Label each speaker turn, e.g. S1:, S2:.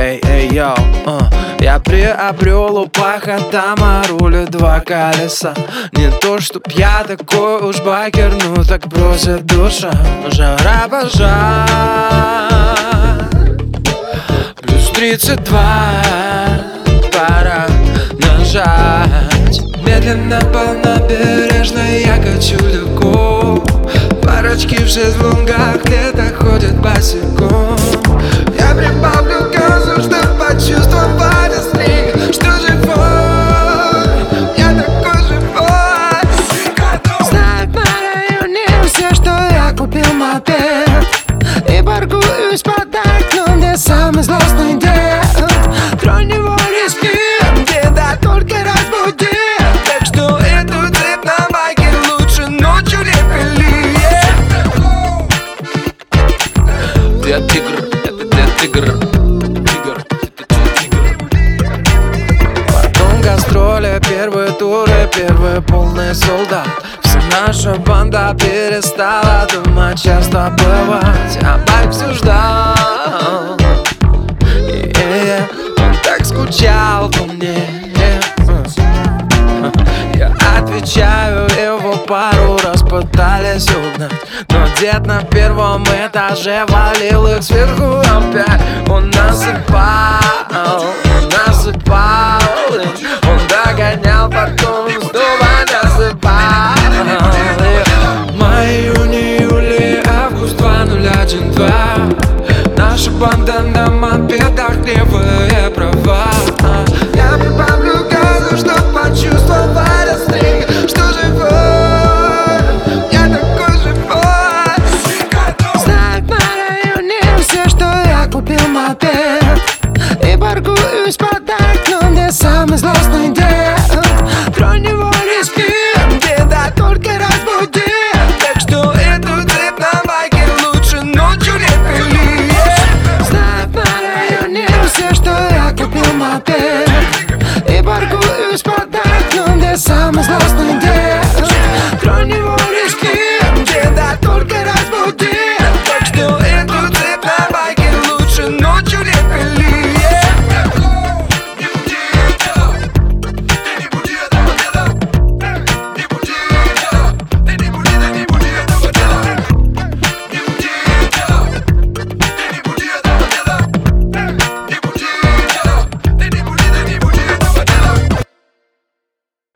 S1: эй, йоу, я приобрел у пахотама руля два колеса. Не то, чтоб я такой уж байкер, ну так бросит душа. Жара пожар, плюс 32, пора нажать. Медленно по набережной я качу легко. Парочки в шезлонгах лето ходят босиком. Я прибавлю газу, чтоб почувствовать острее, что живой, я такой живой. Знают на районе все, что я купил мопед и паркуюсь под окном, где самый злостный дед. Тронь его риски, деда только разбудит. Так что эту цепь на байке лучше ночью не пили. Дед тигр, это дед тигр. Потом гастроли, первые туры, первый полный солдат. Вся наша банда перестала думать, часто бывать. А байк все ждал, он так скучал по мне. Я отвечаю, его пару раз пытались угнать, но дед на первом этаже валил их сверху опять. Он насыпал, он догонял, потом снова насыпал. Май, июнь, июль, август 2012. Наша банда